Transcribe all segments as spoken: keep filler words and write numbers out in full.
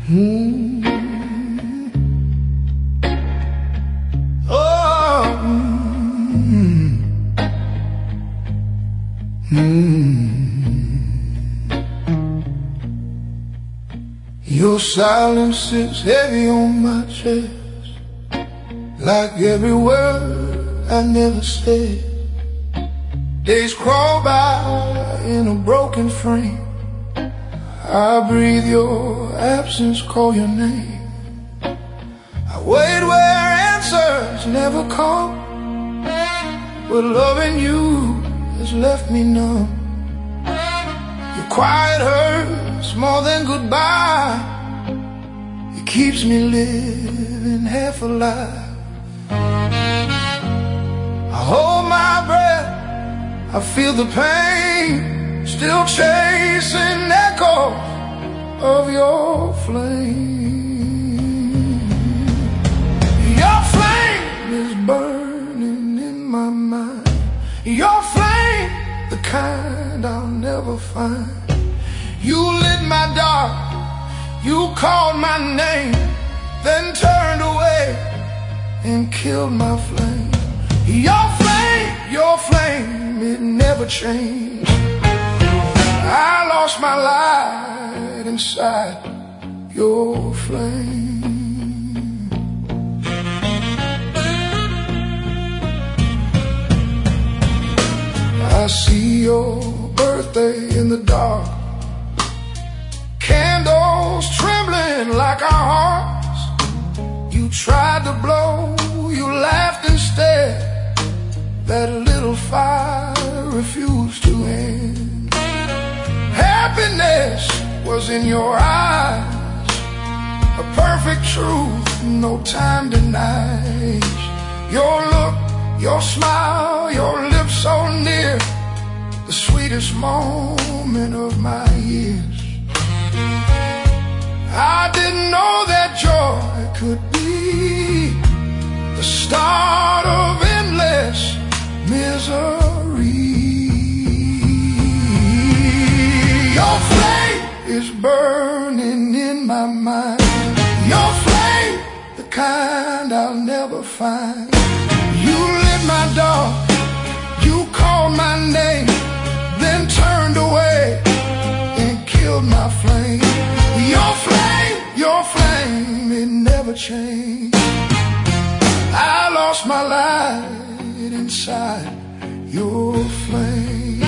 Mm. Oh. Mm. Mm. Your silence is heavy on my chest, like every word I never said. Days crawl by in a broken frame. I breathe your absence, call your name. I wait where answers never come, but loving you has left me numb. Your quiet hurts more than goodbye. It keeps me living half alive. I hold my breath, I feel the pain, still chasing echoes of your flame. Your flame is burning in my mind. Your flame, the kind I'll never find. You lit my dark, you called my name, then turned away and killed my flame. Your flame, your flame, it never changed. I lost my light inside your flame. I see your birthday in the dark, candles trembling like our hearts. You tried to blow, you laughed instead. That little fire refused to end. Happiness was in your eyes, a perfect truth no time denies. Your look, your smile, your lips so near, the sweetest moment of my years. I didn't know that joy could be the start of endless misery. Your flame is burning in my mind. Your flame, the kind I'll never find. You lit my dark, you called my name, then turned away and killed my flame. Your flame, your flame, it never changed. I lost my light inside your flame.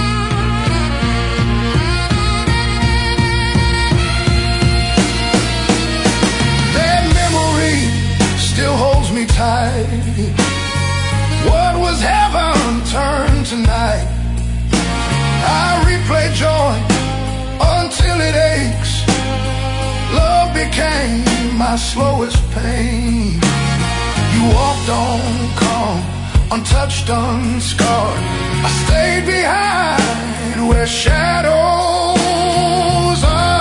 That memory still holds me tight. What was heaven turned to night. I replay joy until it aches. Love became my slowest pain. You walked on calm, untouched, unscarred. I stayed behind where shadows are.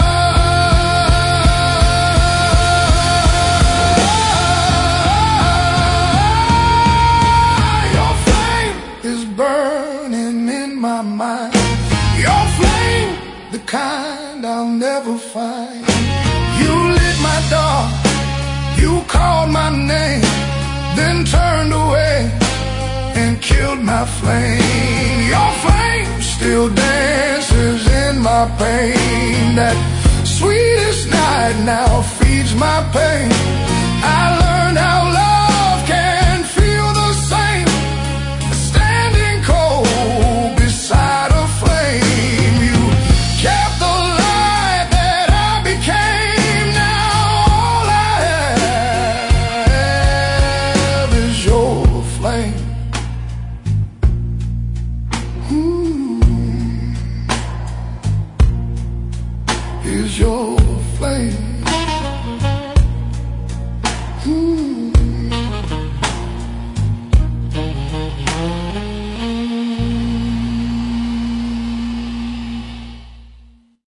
Your flame is burning in my mind. Your flame, the kind I'll never find. You lit my dark, you called my name, then turned away and killed my flame. Your flame still dances in my pain. That sweetest night now feeds my pain. I learned how love